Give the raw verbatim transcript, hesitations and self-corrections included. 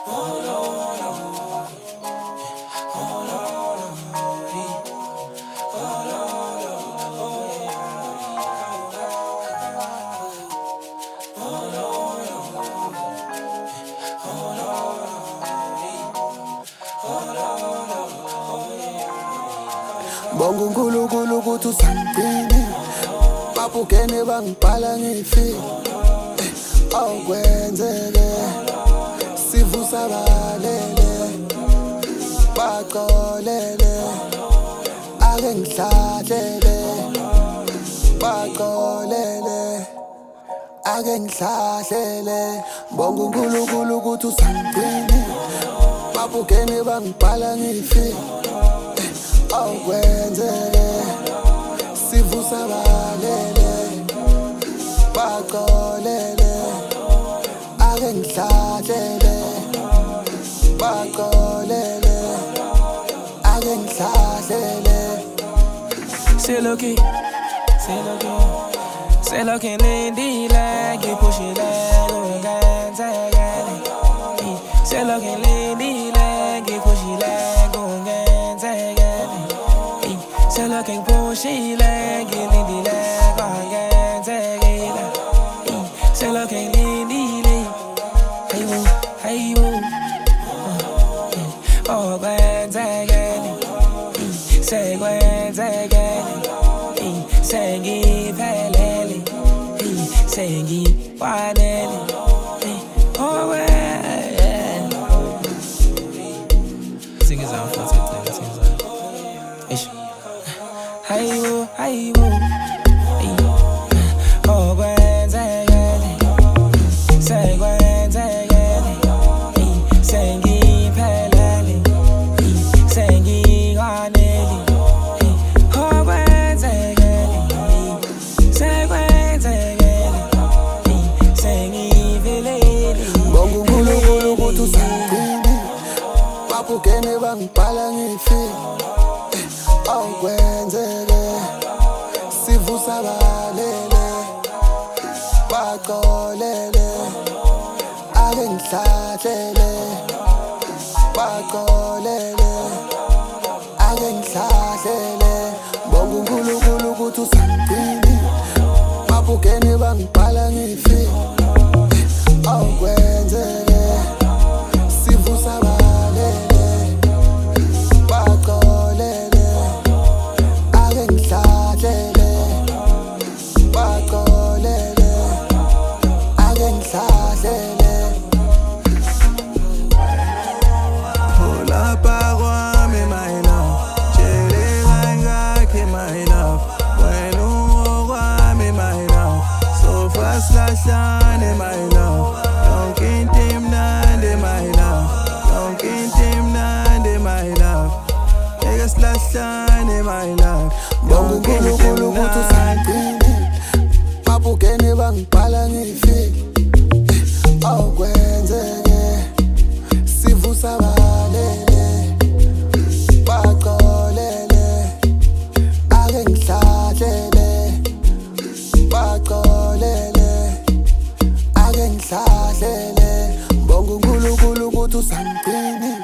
Bonga uNkulunkulu ukuthi usangigcine, babukene bangibhala ngifile awukwenzeke sivusa balele baqolele ake ngihlahlele baqolele ake ngihlahlele. Bonga uNkulunkulu ukuthi usangigcine, babukene bangibhala ngifile awukwenzeke sivusa balele baqolele ake ngihlahlele baqolele ake ngihlahlele. Seloki, seloki, seloki lindile ngipushile kungenzekile. Seloki lindile ngipushile kungenzekile. Seloki ngipushile ngilindile kungenzekile. Seloki lindile hayibo hayibo oh kwenzekile sekwenzekile sengiphelele sengikwanele oh well. Sing it out for me, sing it out. Ish. Hayibo hayibo oh kwenzekile sekwenzekile sengiphelele sengikwanele oh kwenzekile sekwenzekile sengivelele. Bonga uNkulunkulu ukuthi usangigcine, babukene bangibhala ngifile awukwenzeke sivusa balele baqolele ake ngihlahlele baqolele ake ngihlahlele. Bonga uNkulunkulu ukuthi usangigcine, babukene bangibhala ngifile awukwenzeke sivusa balele baqolele ake ngihlahlele baqolele ake ngihlahlele. Hola kwami my love, jele ngakhe my love, wena ungokwami my love, so fast lahlane my love, yonke into imnandi my love, yonke into imnandi my love, eke silahlane my love. Bonga uNkulunkulu ukuthi usangigcine, babukene bangibhala ngifile awukwenzeke sivusa balele baqolele ake ngihlahlele baqolele ake ngihlahlele. Bonga uNkulunkulu ukuthi usangigcine,